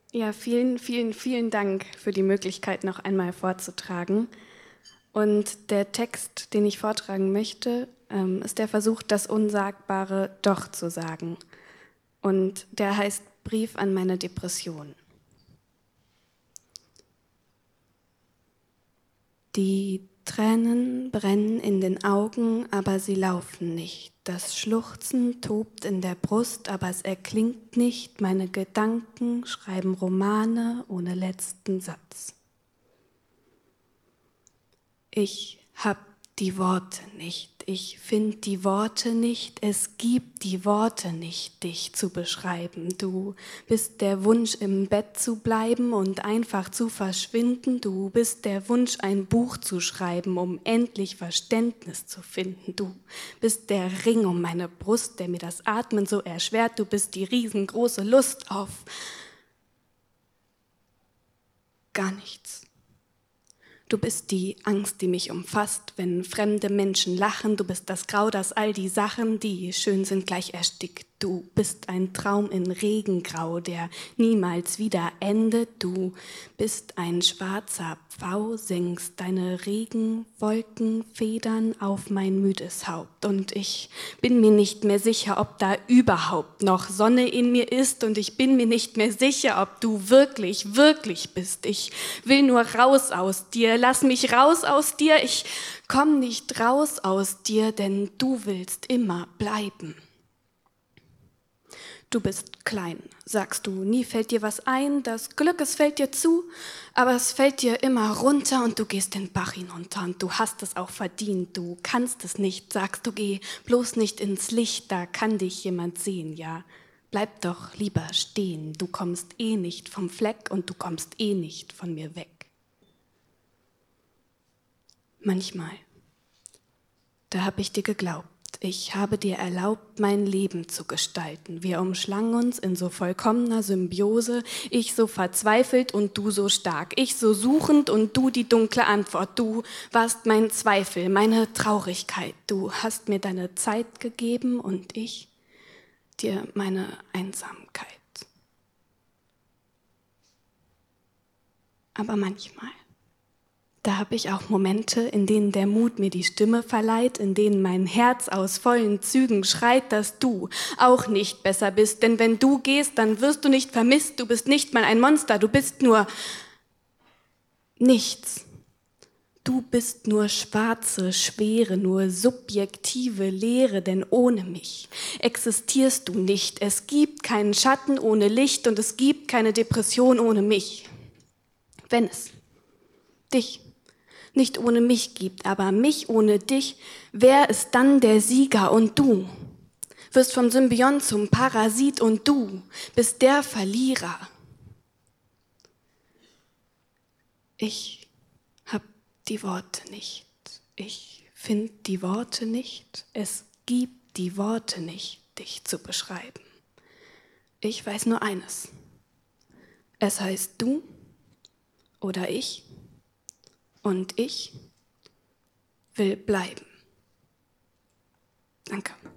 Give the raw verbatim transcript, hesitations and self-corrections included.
Ja, vielen, vielen, vielen Dank für die Möglichkeit, noch einmal vorzutragen. Und der Text, den ich vortragen möchte, ähm, ist der Versuch, das Unsagbare doch zu sagen. Und der heißt Brief an meine Depression. Die Tränen brennen in den Augen, aber sie laufen nicht. Das Schluchzen tobt in der Brust, aber es erklingt nicht. Meine Gedanken schreiben Romane ohne letzten Satz. Ich hab die Worte nicht, ich find die Worte nicht, es gibt die Worte nicht, dich zu beschreiben. Du bist der Wunsch, im Bett zu bleiben und einfach zu verschwinden. Du bist der Wunsch, ein Buch zu schreiben, um endlich Verständnis zu finden. Du bist der Ring um meine Brust, der mir das Atmen so erschwert. Du bist die riesengroße Lust auf gar nichts. Du bist die Angst, die mich umfasst, wenn fremde Menschen lachen. Du bist das Grau, das all die Sachen, die schön sind, gleich erstickt. Du bist ein Traum in Regengrau, der niemals wieder endet. Du bist ein schwarzer Pfau, senkst deine Regenwolkenfedern auf mein müdes Haupt. Und ich bin mir nicht mehr sicher, ob da überhaupt noch Sonne in mir ist. Und ich bin mir nicht mehr sicher, ob du wirklich, wirklich bist. Ich will nur raus aus dir. Lass mich raus aus dir. Ich komm nicht raus aus dir, denn du willst immer bleiben. Du bist klein, sagst du, nie fällt dir was ein, das Glück, es fällt dir zu, aber es fällt dir immer runter und du gehst den Bach hinunter und du hast es auch verdient, du kannst es nicht, sagst du, geh bloß nicht ins Licht, da kann dich jemand sehen, ja, bleib doch lieber stehen, du kommst eh nicht vom Fleck und du kommst eh nicht von mir weg. Manchmal, da hab ich dir geglaubt. Ich habe dir erlaubt, mein Leben zu gestalten. Wir umschlangen uns in so vollkommener Symbiose. Ich so verzweifelt und du so stark. Ich so suchend und du die dunkle Antwort. Du warst mein Zweifel, meine Traurigkeit. Du hast mir deine Zeit gegeben und ich dir meine Einsamkeit. Aber manchmal, da habe ich auch Momente, in denen der Mut mir die Stimme verleiht, in denen mein Herz aus vollen Zügen schreit, dass du auch nicht besser bist. Denn wenn du gehst, dann wirst du nicht vermisst. Du bist nicht mal ein Monster, du bist nur nichts. Du bist nur schwarze Schwere, nur subjektive Leere, denn ohne mich existierst du nicht. Es gibt keinen Schatten ohne Licht und es gibt keine Depression ohne mich. Wenn es dich nicht ohne mich gibt, aber mich ohne dich, wer ist dann der Sieger? Und du wirst vom Symbiont zum Parasit und du bist der Verlierer. Ich hab die Worte nicht, ich find die Worte nicht, es gibt die Worte nicht, dich zu beschreiben. Ich weiß nur eines, es heißt du oder ich. Und ich will bleiben. Danke.